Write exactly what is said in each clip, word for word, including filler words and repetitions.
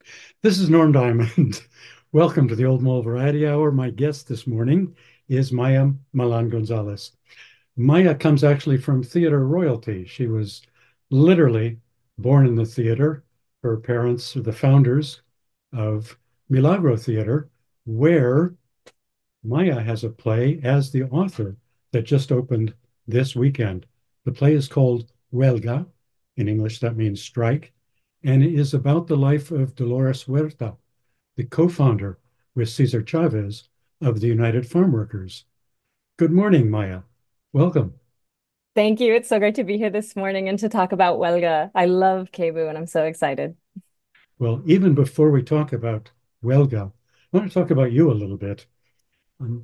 This is Norm Diamond. Welcome to the Old Mole Variety Hour. My guest this morning is Maya Malan Gonzalez. Maya comes actually from theater royalty. She was literally born in the theater. Her parents are the founders of Milagro Theater, where Maya has a play as the author that just opened this weekend. The play is called Huelga. In English, that means strike, and it is about the life of Dolores Huerta, the co-founder with Cesar Chavez of the United Farm Workers. Good morning, Maya. Welcome. Thank you. It's so great to be here this morning and to talk about Huelga. I love Cebu and I'm so excited. Well, even before we talk about Huelga, I want to talk about you a little bit. Um,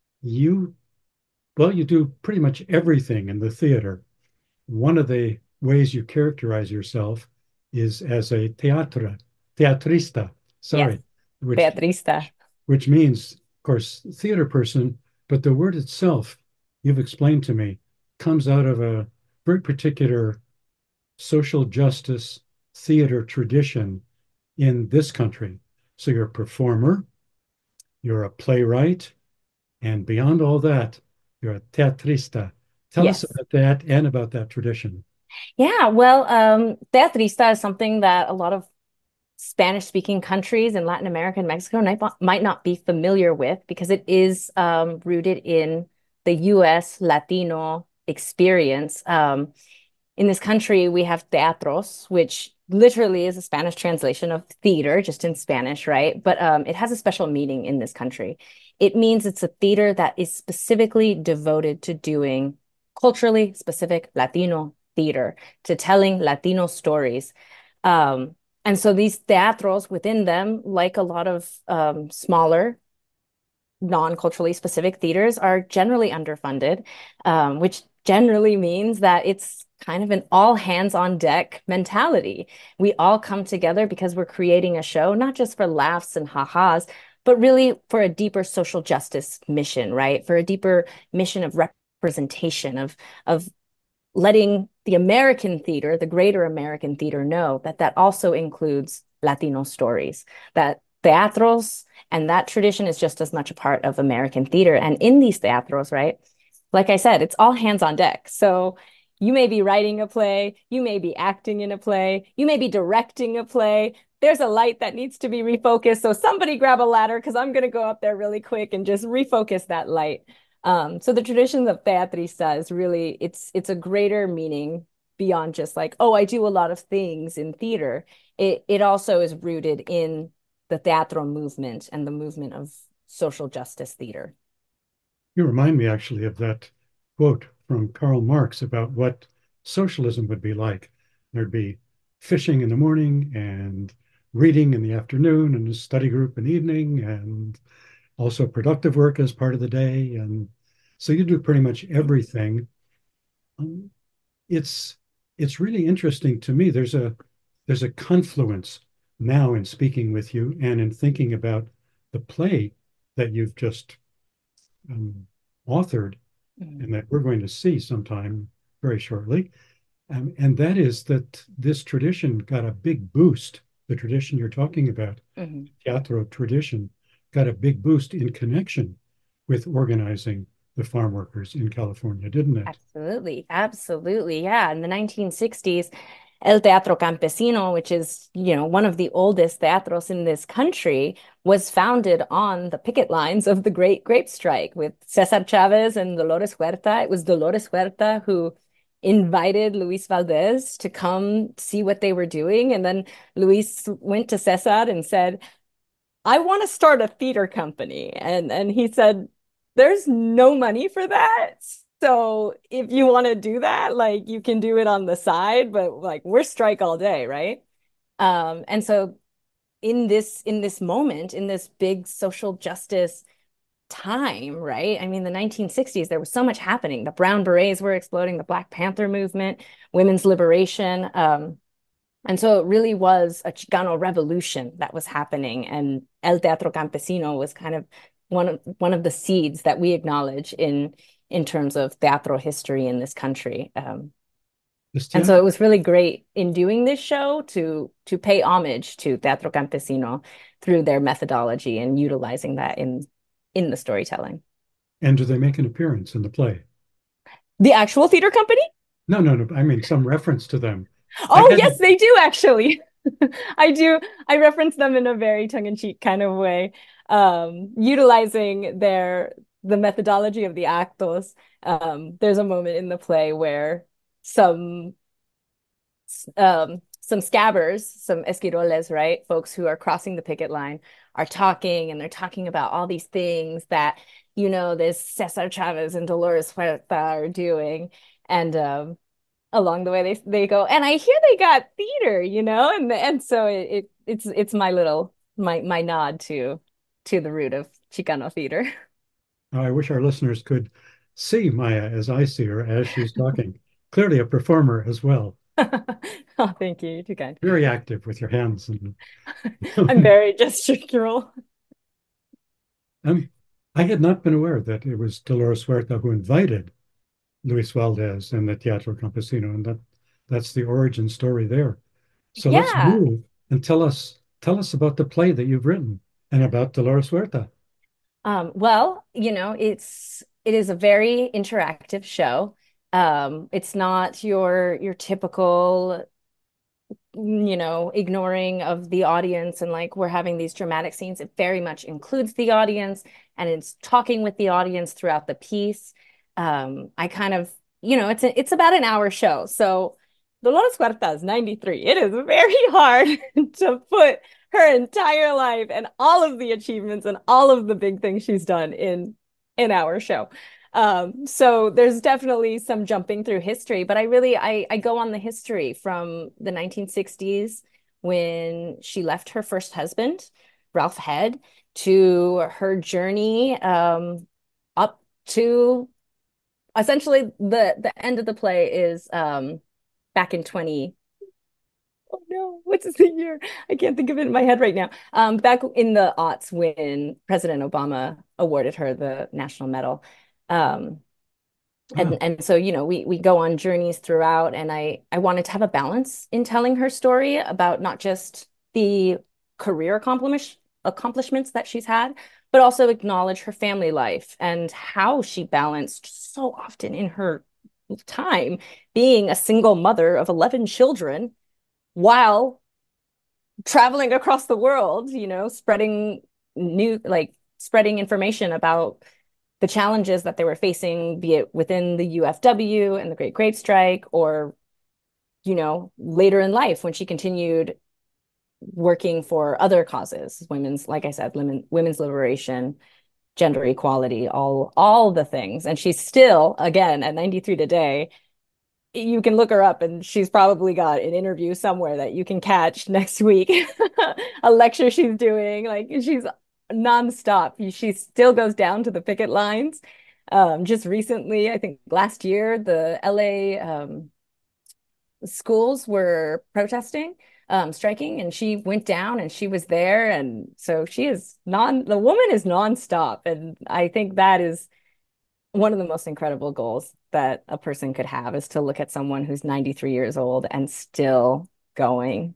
you, well, you do pretty much everything in the theater. One of the ways you characterize yourself is as a teatra, teatrista, Yes, sorry, which Beatrista. which means, of course, theater person, but the word itself, you've explained to me, comes out of a very particular social justice theater tradition in this country. So you're a performer, you're a playwright, and beyond all that, you're a teatrista. Tell us Yes. about that and about that tradition. Yeah, well, um, Beatrista is something that a lot of Spanish-speaking countries in Latin America and Mexico might not, might not be familiar with because it is um, rooted in the U S Latino experience. Um, in this country, we have teatros, which literally is a Spanish translation of theater, just in Spanish, right? But um, it has a special meaning in this country. It means it's a theater that is specifically devoted to doing culturally specific Latino theater, to telling Latino stories. Um, and so these teatros within them, like a lot of um, smaller non-culturally specific theaters are generally underfunded, um, which generally means that it's kind of an all hands on deck mentality. We all come together because we're creating a show, not just for laughs and ha-has, but really for a deeper social justice mission, right? For a deeper mission of representation, of of letting the American theater, the greater American theater, know that that also includes Latino stories, that teatros and that tradition is just as much a part of American theater. And in these teatros, right, like I said, it's all hands on deck. So you may be writing a play, you may be acting in a play, you may be directing a play. There's a light that needs to be refocused. So somebody grab a ladder because I'm going to go up there really quick and just refocus that light. Um, so the tradition of teatrista is really it's it's a greater meaning beyond just like, oh, I do a lot of things in theater. It it also is rooted in the teatro movement and the movement of social justice theater. You remind me actually of that quote from Karl Marx about what socialism would be like. There'd be fishing in the morning and reading in the afternoon and a study group in the evening and also productive work as part of the day. And so you do pretty much everything. Um, it's it's really interesting to me. There's a there's a confluence now in speaking with you and in thinking about the play that you've just um, authored Mhm. and that we're going to see sometime very shortly. Um, and that is that this tradition got a big boost. The tradition you're talking about, Mhm. teatro tradition, got a big boost in connection with organizing the farm workers in California, didn't it? Absolutely, absolutely. Yeah, in the nineteen sixties, El Teatro Campesino, which is, you know, one of the oldest teatros in this country, was founded on the picket lines of the Great Grape Strike with Cesar Chavez and Dolores Huerta. It was Dolores Huerta who invited Luis Valdez to come see what they were doing. And then Luis went to Cesar and said, I want to start a theater company. And and he said, there's no money for that. So if you want to do that, like you can do it on the side, but like we're strike all day, right? Um, and so in this in this moment, in this big social justice time, right? I mean, the nineteen sixties, there was so much happening. The Brown Berets were exploding, the Black Panther movement, women's liberation. Um, and so it really was a Chicano revolution that was happening. And El Teatro Campesino was kind of one of one of the seeds that we acknowledge in in terms of teatro history in this country. Um, Just And yet? so it was really great in doing this show to to pay homage to Teatro Campesino through their methodology and utilizing that in in the storytelling. And do they make an appearance in the play? The actual theater company? No, no, no. I mean, some reference to them. I Oh, yes, hadn't. they do actually. I do. I reference them in a very tongue-in-cheek kind of way, um, utilizing their the methodology of the actos. Um, there's a moment in the play where some um, some scabbers, some esquiroles, right? Folks who are crossing the picket line are talking and they're talking about all these things that, you know, this Cesar Chavez and Dolores Huerta are doing. And um, along the way they they go, and I hear they got theater, you know, and and so it, it it's it's my little my my nod to to the root of Chicano theater. I wish our listeners could see Maya as I see her as she's talking. Clearly a performer as well. Oh, thank you. You're too kind. Very active with your hands. And I'm very gestural. um, I had not been aware that it was Dolores Huerta who invited Luis Valdez and the Teatro Campesino, and that that's the origin story there. So let's Yeah. move and tell us tell us about the play that you've written and about Dolores Huerta. Um, well, you know, it's it is a very interactive show. Um, it's not your your typical, you know, ignoring of the audience and like we're having these dramatic scenes. It very much includes the audience and it's talking with the audience throughout the piece. Um, I kind of, you know, it's a, it's about an hour show. So Dolores Huerta is ninety-three. It is very hard to put her entire life and all of the achievements and all of the big things she's done in an hour show. Um, so there's definitely some jumping through history, but I really I I go on the history from the nineteen sixties when she left her first husband, Ralph Head, to her journey um, up to essentially the the end of the play is um, back in twenty. Oh no, what's the year? I can't think of it in my head right now. Um, back in the aughts when President Obama awarded her the National Medal. Um, Ah, and and so you know we we go on journeys throughout and I I wanted to have a balance in telling her story about not just the career accomplish accomplishments that she's had but also acknowledge her family life and how she balanced so often in her time being a single mother of eleven children while traveling across the world, you know, spreading new like spreading information about the challenges that they were facing, be it within the U F W and the Great Grape Strike, or, you know, later in life when she continued working for other causes, women's, like I said, women, women's liberation, gender equality, all all the things. And she's still, again, at ninety-three today, you can look her up and she's probably got an interview somewhere that you can catch next week. A lecture she's doing, like she's nonstop. She still goes down to the picket lines. Um, just recently, I think last year, the L A um, schools were protesting, um, striking, and she went down and she was there. And so she is non, the woman is nonstop. And I think that is one of the most incredible goals that a person could have is to look at someone who's ninety-three years old and still going.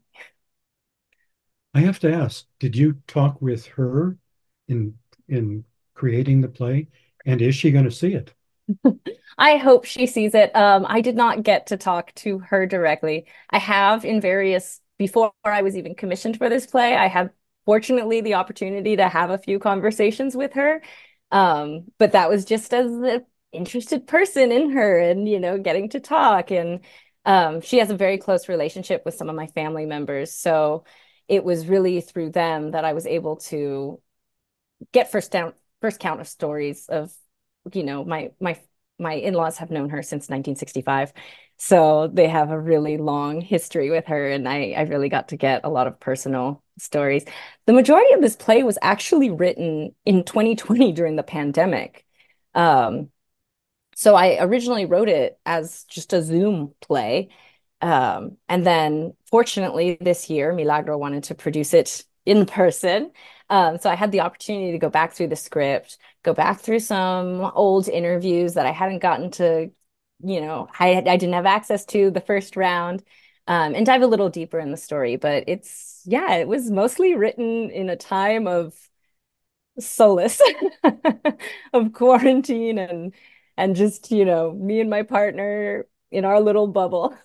I have to ask, did you talk with her in in creating the play? And is she going to see it? I hope she sees it. Um, I did not get to talk to her directly. I have in various, before I was even commissioned for this play, I had fortunately the opportunity to have a few conversations with her. Um, but that was just as an interested person in her and, you know, getting to talk. And um, she has a very close relationship with some of my family members. So it was really through them that I was able to get first down first count of stories of, you know, my my my in-laws have known her since nineteen sixty-five. So they have a really long history with her, and I I really got to get a lot of personal stories. The majority of this play was actually written in twenty twenty during the pandemic. Um, so I originally wrote it as just a Zoom play. Um, and then fortunately this year, Milagro wanted to produce it in person. Um, so I had the opportunity to go back through the script, go back through some old interviews that I hadn't gotten to you know, I I didn't have access to the first round, um, and dive a little deeper in the story. But it's yeah, it was mostly written in a time of solace, of quarantine and and just, you know, me and my partner in our little bubble.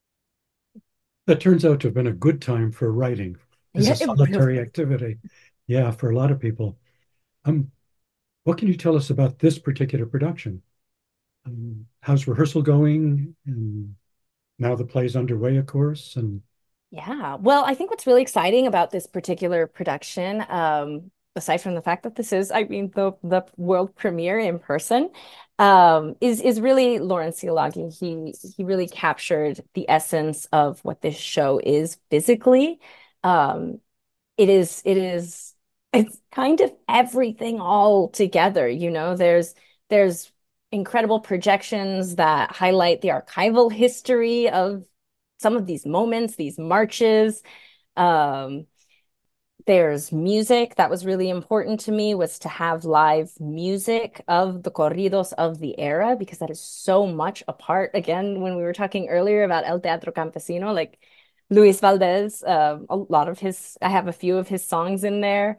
That turns out to have been a good time for writing as Yeah, a it really solitary activity. Yeah, for a lot of people. Um, what can you tell us about this particular production? Um, how's rehearsal going? And now the play's underway, of course. And Yeah. Well, I think what's really exciting about this particular production, um, aside from the fact that this is, I mean, the the world premiere in person, um, is is really Lawrence Siolagi. He he really captured the essence of what this show is physically. Um, it is it is it's kind of everything all together, you know. There's there's incredible projections that highlight the archival history of some of these moments, these marches. Um, there's music that was really important to me, was to have live music of the corridos of the era, because that is so much a part. Again, when we were talking earlier about El Teatro Campesino, like Luis Valdez, um, a lot of his, I have a few of his songs in there,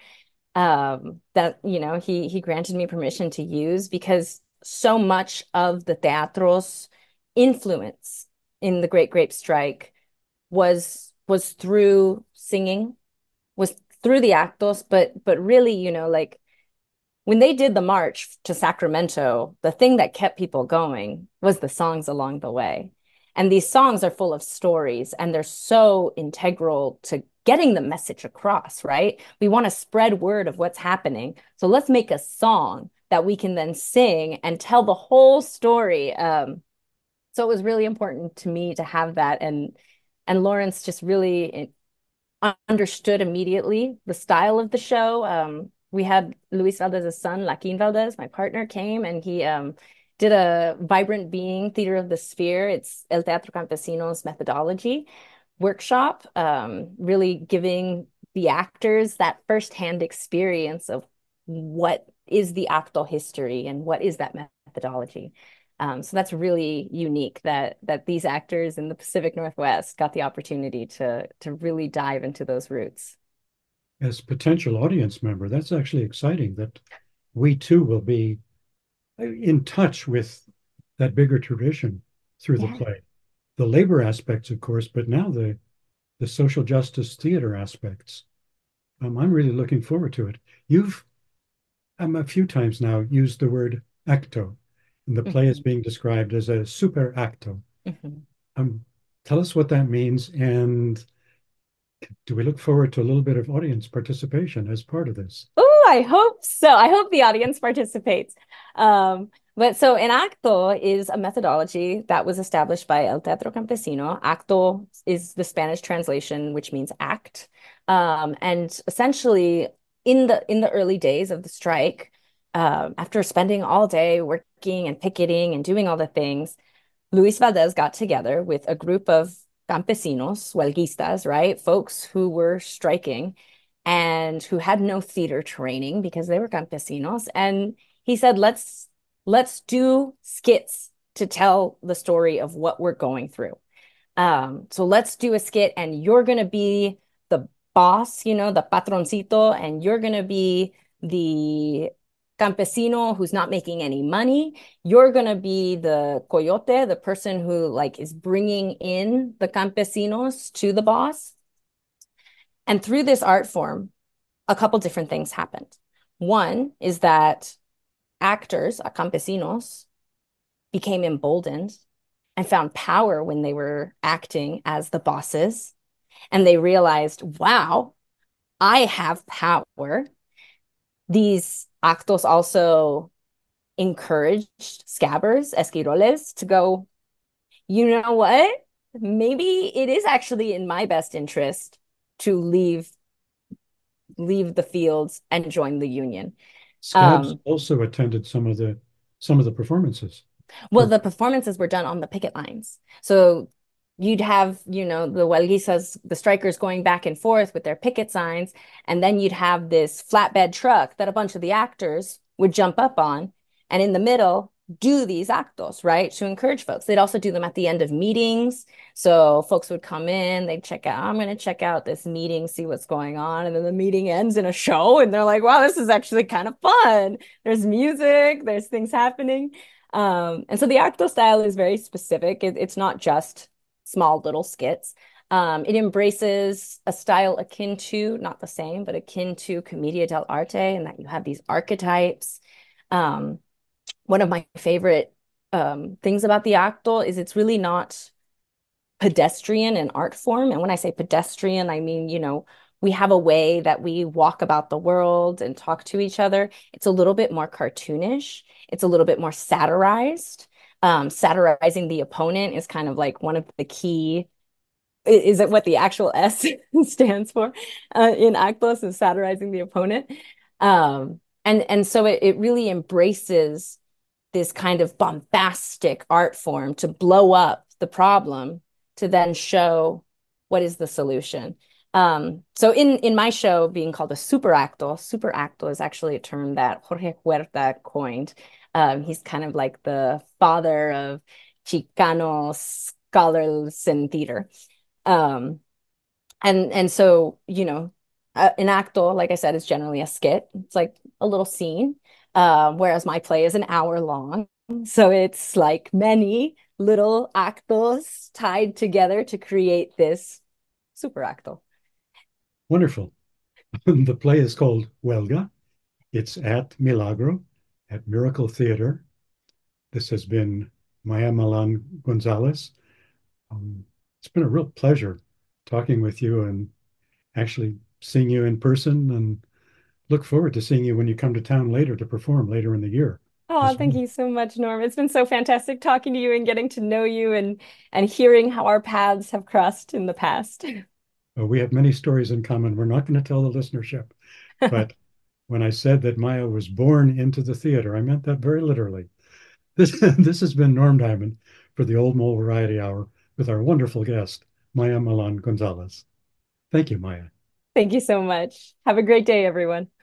um, that, you know, he he granted me permission to use, because so much of the teatro's influence in the Great Grape Strike was was through singing, was through the actos, but but really, you know, like when they did the march to Sacramento, the thing that kept people going was the songs along the way. And these songs are full of stories, and they're so integral to getting the message across, right? We want to spread word of what's happening. So let's make a song that we can then sing and tell the whole story. Um, so it was really important to me to have that. And and Lawrence just really understood immediately the style of the show. Um, we had Luis Valdez's son, Laquin Valdez, my partner, came, and he um, did a Vibrant Being Theater of the Sphere. It's El Teatro Campesino's methodology workshop, um, really giving the actors that firsthand experience of what is the actal history and what is that methodology. Um, so that's really unique that that these actors in the Pacific Northwest got the opportunity to to really dive into those roots. as potential audience member, that's actually exciting that we too will be in touch with that bigger tradition through the Yeah. play. The labor aspects, of course, but now the the social justice theater aspects. Um, I'm really looking forward to it. You've um, a few times now used the word acto, and the play is Mhm, being described as a super acto. mhm. Um, tell us what that means, and do we look forward to a little bit of audience participation as part of this? Oh, I hope so. I hope the audience participates. Um, but so an acto is a methodology that was established by El Teatro Campesino. Acto is the Spanish translation, which means act. Um, and essentially, in the in the early days of the strike, um, after spending all day working and picketing and doing all the things, Luis Valdez got together with a group of campesinos, huelguistas, right? Folks who were striking and who had no theater training because they were campesinos. And he said, let's let's do skits to tell the story of what we're going through. Um, so let's do a skit, and you're gonna be the boss, you know, the patroncito, and you're gonna be the campesino who's not making any money. You're gonna be the coyote, the person who like is bringing in the campesinos to the boss. And through this art form, a couple different things happened. One is that actors, uh, campesinos, became emboldened and found power when they were acting as the bosses. And they realized, wow, I have power. These actos also encouraged scabbers, esquiroles, to go, you know what? Maybe it is actually in my best interest to leave leave the fields and join the union. Scabs Um, also attended some of the some of the performances. Well, For the performances were done on the picket lines. So you'd have, you know, the huelguisas, the strikers going back and forth with their picket signs, and then you'd have this flatbed truck that a bunch of the actors would jump up on. And in the middle do these actos, right? To encourage folks. They'd also do them at the end of meetings. So folks would come in, they'd check out, I'm going to check out this meeting, see what's going on. And then the meeting ends in a show, and they're like, wow, this is actually kind of fun. There's music, there's things happening. Um, and so the acto style is very specific. It, it's not just small little skits. Um, it embraces a style akin to, not the same, but akin to commedia dell'arte, and that you have these archetypes. Um, One of my favorite um, things about the acto is it's really not pedestrian in art form. And when I say pedestrian, I mean, you know, we have a way that we walk about the world and talk to each other. It's a little bit more cartoonish. It's a little bit more satirized. Um, satirizing the opponent is kind of like one of the key. Is it what the actual S stands for uh, in actos is satirizing the opponent? Um, and and so it, it really embraces this kind of bombastic art form to blow up the problem to then show what is the solution. Um, so in in my show being called a super acto, super acto is actually a term that Jorge Huerta coined. Um, he's kind of like the father of Chicano scholars in theater. Um, and and so, you know, uh, an acto, like I said, is generally a skit. It's like a little scene, uh, whereas my play is an hour long. So it's like many little actos tied together to create this super acto. Wonderful. The play is called Huelga. It's at Milagro, at Miracle Theater. This has been Maya Malan Gonzalez. Um, it's been a real pleasure talking with you and actually seeing you in person, and look forward to seeing you when you come to town later to perform later in the year Oh, as thank well. you so much, Norm. It's been so fantastic talking to you and getting to know you and and hearing how our paths have crossed in the past. Uh, we have many stories in common. We're not going to tell the listenership, but when I said that Maya was born into the theater, I meant that very literally. This, this has been Norm Diamond for the Old Mole Variety Hour with our wonderful guest, Maya Malan Gonzalez. Thank you, Maya. Thank you so much. Have a great day, everyone.